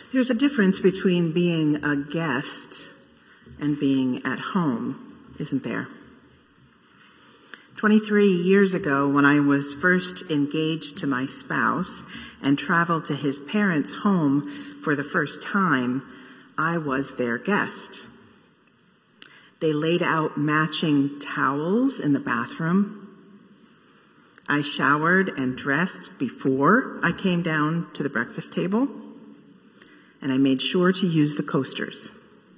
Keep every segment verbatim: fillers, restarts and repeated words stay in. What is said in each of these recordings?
There's a difference between being a guest and being at home, isn't there? twenty-three years ago, when I was first engaged to my spouse and traveled to his parents' home for the first time, I was their guest. They laid out matching towels in the bathroom. I showered and dressed before I came down to the breakfast table, and I made sure to use the coasters.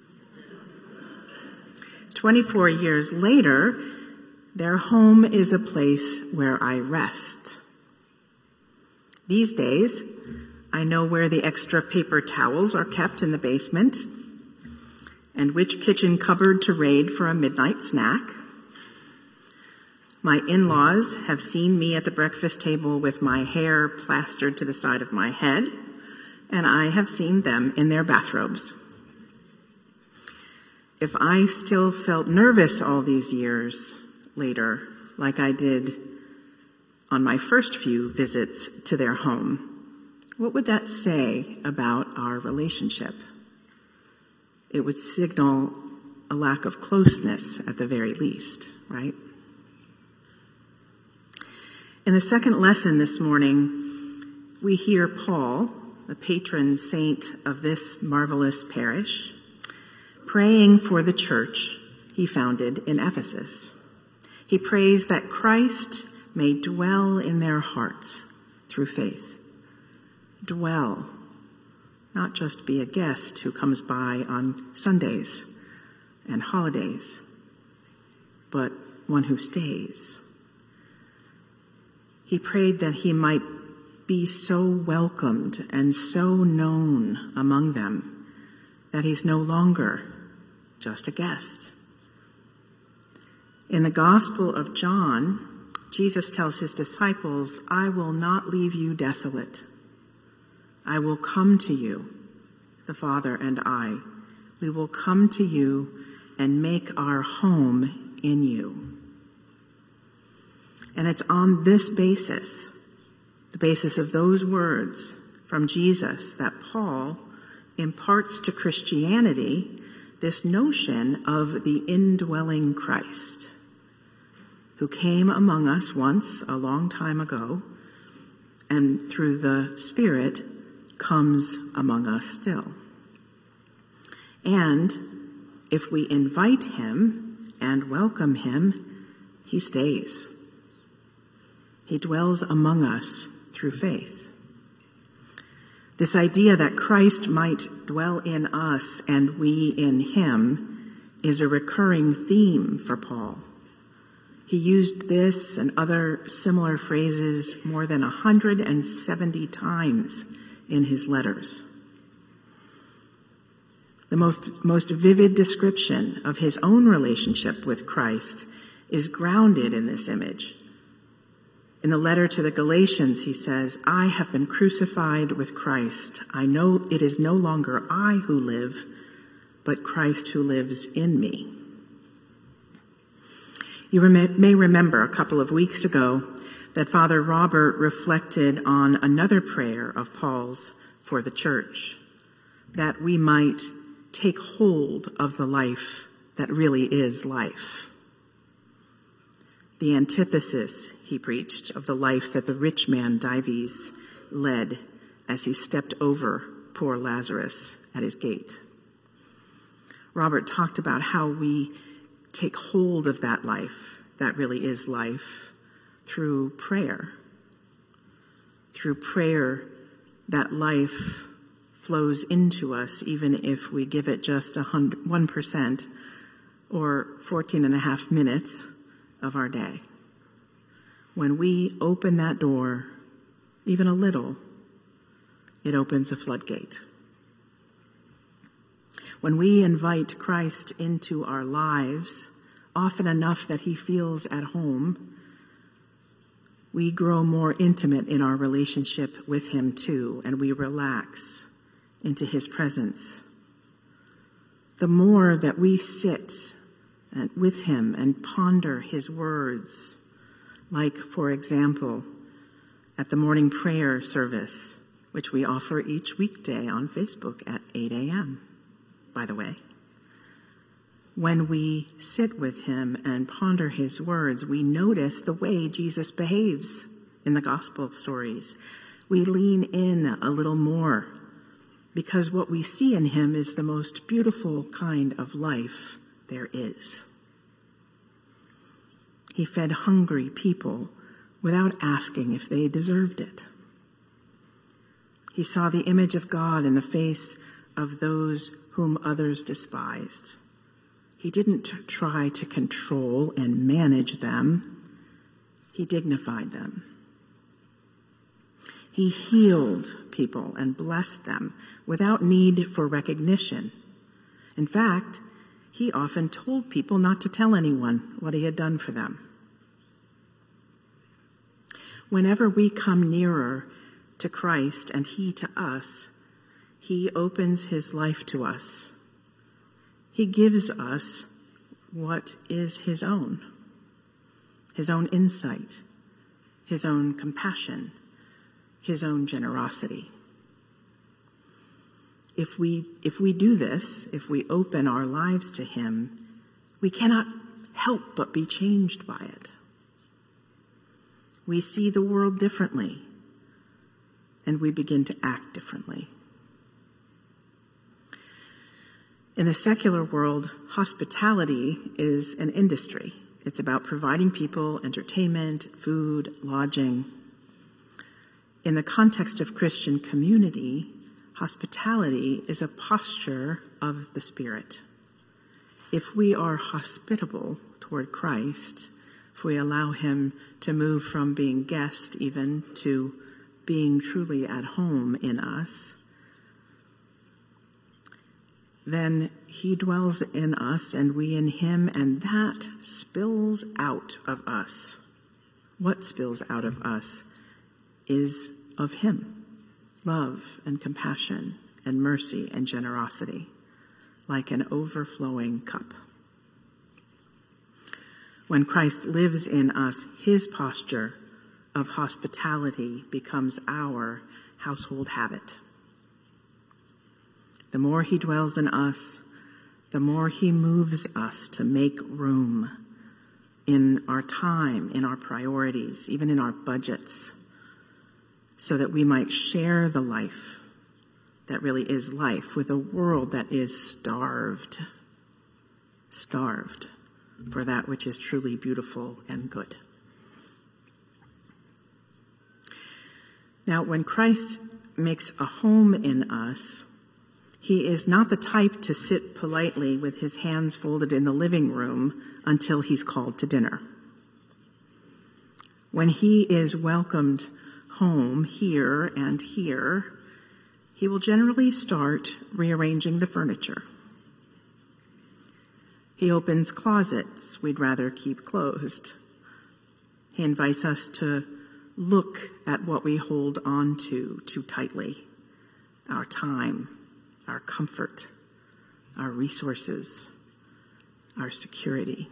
twenty-four years later, their home is a place where I rest. These days, I know where the extra paper towels are kept in the basement and which kitchen cupboard to raid for a midnight snack. My in-laws have seen me at the breakfast table with my hair plastered to the side of my head, and I have seen them in their bathrobes. If I still felt nervous all these years later, like I did on my first few visits to their home, what would that say about our relationship? It would signal a lack of closeness at the very least, right? In the second lesson this morning, we hear Paul, the patron saint of this marvelous parish, praying for the church he founded in Ephesus. He prays that Christ may dwell in their hearts through faith. Dwell, not just be a guest who comes by on Sundays and holidays, but one who stays. He prayed that he might be so welcomed and so known among them that he's no longer just a guest. In the Gospel of John, Jesus tells his disciples, "I will not leave you desolate. I will come to you, the Father and I. We will come to you and make our home in you." And it's on this basis, the basis of those words from Jesus, that Paul imparts to Christianity this notion of the indwelling Christ, who came among us once a long time ago, and through the Spirit comes among us still. And if we invite him and welcome him, he stays. He dwells among us through faith. This idea that Christ might dwell in us and we in him is a recurring theme for Paul. He used this and other similar phrases more than one hundred seventy times in his letters. The most, most vivid description of his own relationship with Christ is grounded in this image. In the letter to the Galatians, he says, "I have been crucified with Christ. I know it is no longer I who live, but Christ who lives in me." You may remember a couple of weeks ago that Father Robert reflected on another prayer of Paul's for the church, that we might take hold of the life that really is life. The antithesis, he preached, of the life that the rich man Dives led as he stepped over poor Lazarus at his gate. Robert talked about how we take hold of that life that really is life through prayer. Through prayer, that life flows into us, even if we give it just one percent or fourteen and a half minutes of our day. When we open that door, even a little, it opens a floodgate. When we invite Christ into our lives, often enough that he feels at home, we grow more intimate in our relationship with him too, and we relax into his presence. The more that we sit with him and ponder his words, like, for example, at the morning prayer service which we offer each weekday on Facebook at eight a.m., by the way. When we sit with him and ponder his words, we notice the way Jesus behaves in the gospel stories. We lean in a little more because what we see in him is the most beautiful kind of life there is. He fed hungry people without asking if they deserved it. He saw the image of God in the face of those whom others despised. He didn't try to control and manage them. He dignified them. He healed people and blessed them without need for recognition. In fact, he often told people not to tell anyone what he had done for them. Whenever we come nearer to Christ and he to us, he opens his life to us. He gives us what is his own, his own insight, his own compassion, his own generosity. If we, if we do this, if we open our lives to him, we cannot help but be changed by it. We see the world differently, and we begin to act differently. In the secular world, hospitality is an industry. It's about providing people entertainment, food, lodging. In the context of Christian community, hospitality is a posture of the Spirit. If we are hospitable toward Christ, if we allow him to move from being guest even to being truly at home in us, then he dwells in us and we in him, and that spills out of us. What spills out of us is of him, love and compassion and mercy and generosity, like an overflowing cup. When Christ lives in us, his posture of hospitality becomes our household habit. The more he dwells in us, the more he moves us to make room in our time, in our priorities, even in our budgets, so that we might share the life that really is life with a world that is starved, starved for that which is truly beautiful and good. Now, when Christ makes a home in us, he is not the type to sit politely with his hands folded in the living room until he's called to dinner. When he is welcomed home here and here, he will generally start rearranging the furniture. He opens closets we'd rather keep closed. He invites us to look at what we hold on to too tightly, our time, our comfort, our resources, our security.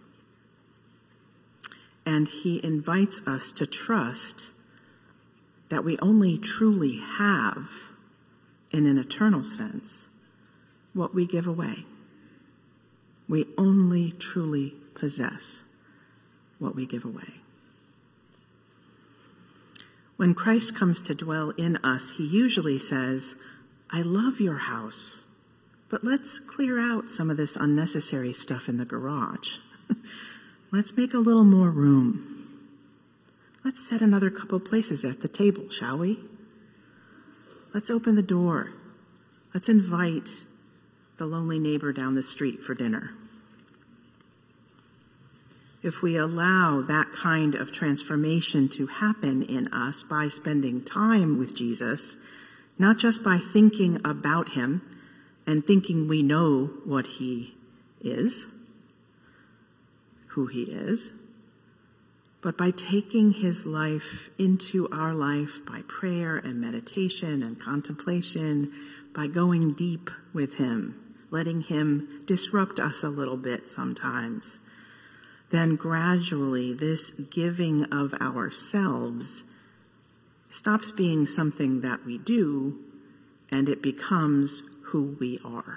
And he invites us to trust that we only truly have, in an eternal sense, what we give away. We only truly possess what we give away. When Christ comes to dwell in us, he usually says, I love your house, but let's clear out some of this unnecessary stuff in the garage. Let's make a little more room. Let's set another couple places at the table, shall we? Let's open the door. Let's invite the lonely neighbor down the street for dinner. If we allow that kind of transformation to happen in us by spending time with Jesus, not just by thinking about him and thinking we know what he is, who he is, but by taking his life into our life by prayer and meditation and contemplation, by going deep with him, letting him disrupt us a little bit sometimes, then gradually this giving of ourselves stops being something that we do, and it becomes who we are.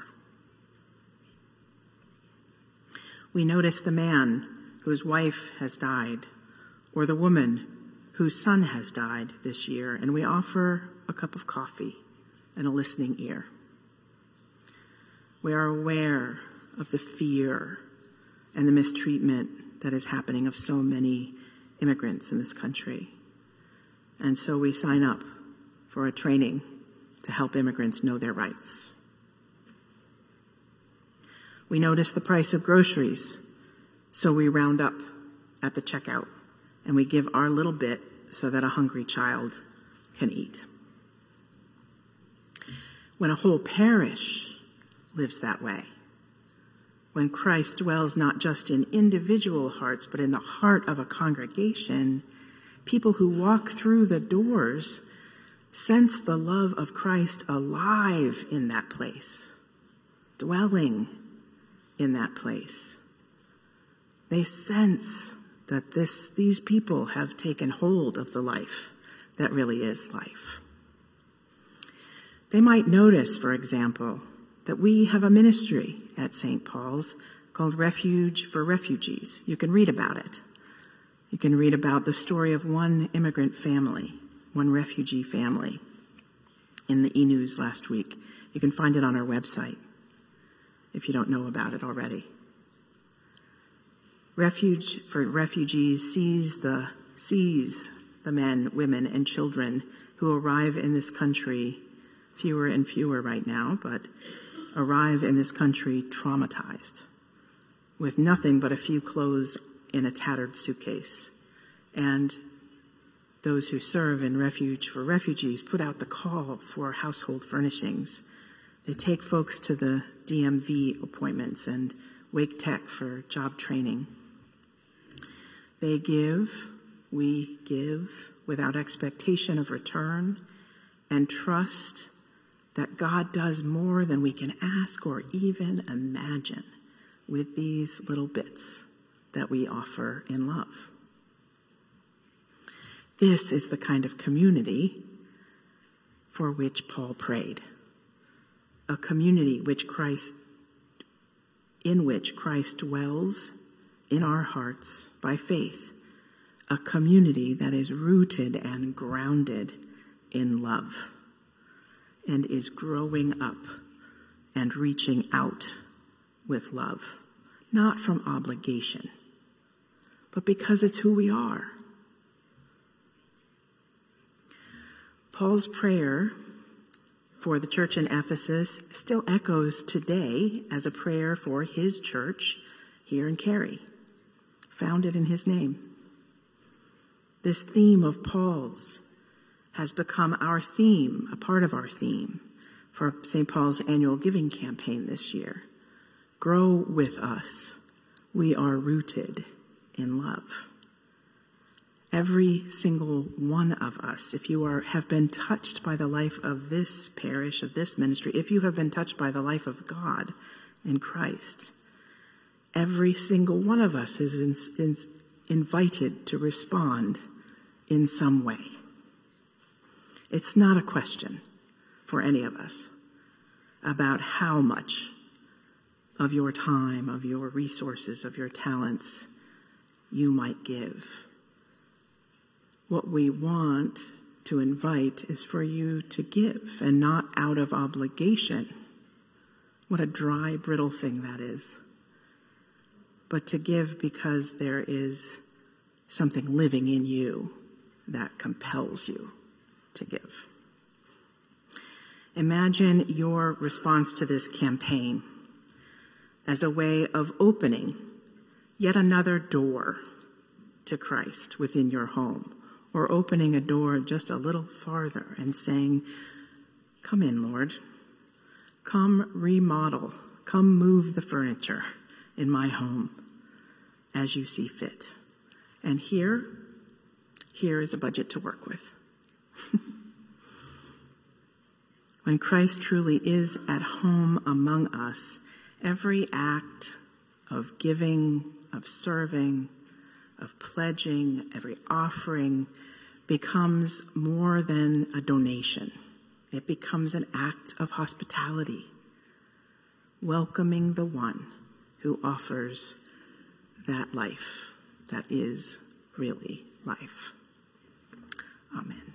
We notice the man whose wife has died, or the woman whose son has died this year, and we offer a cup of coffee and a listening ear. We are aware of the fear and the mistreatment that is happening of so many immigrants in this country. And so we sign up for a training to help immigrants know their rights. We notice the price of groceries, so we round up at the checkout and we give our little bit so that a hungry child can eat. When a whole parish lives that way, when Christ dwells not just in individual hearts, but in the heart of a congregation, people who walk through the doors sense the love of Christ alive in that place, dwelling in that place. They sense that this, these people have taken hold of the life that really is life. They might notice, for example, that we have a ministry at Saint Paul's called Refuge for Refugees. You can read about it. You can read about the story of one immigrant family, one refugee family, in the e-news last week. You can find it on our website if you don't know about it already. Refuge for Refugees sees the, sees the men, women, and children who arrive in this country, fewer and fewer right now, but arrive in this country traumatized, with nothing but a few clothes in a tattered suitcase. And those who serve in Refuge for Refugees put out the call for household furnishings. They take folks to the D M V appointments and Wake Tech for job training. They give, we give, without expectation of return, and trust that God does more than we can ask or even imagine with these little bits that we offer in love. This is the kind of community for which Paul prayed. A community which Christ, in which Christ dwells in our hearts by faith. A community that is rooted and grounded in love and is growing up and reaching out with love, not from obligation, but because it's who we are. Paul's prayer for the church in Ephesus still echoes today as a prayer for his church here in Cary, founded in his name. This theme of Paul's has become our theme, a part of our theme for Saint Paul's annual giving campaign this year. Grow with us. We are rooted in love. Every single one of us, if you are have been touched by the life of this parish, of this ministry, if you have been touched by the life of God in Christ, every single one of us is in, in, invited to respond in some way. It's not a question for any of us about how much of your time, of your resources, of your talents you might give. What we want to invite is for you to give, and not out of obligation. What a dry, brittle thing that is. But to give because there is something living in you that compels you to give. Imagine your response to this campaign as a way of opening yet another door to Christ within your home, or opening a door just a little farther and saying, "Come in, Lord. Come remodel. Come move the furniture in my home as you see fit. And here, here is a budget to work with." When Christ truly is at home among us, every act of giving, of serving, of pledging, every offering becomes more than a donation. It becomes an act of hospitality, welcoming the one who offers that life that is really life. Amen.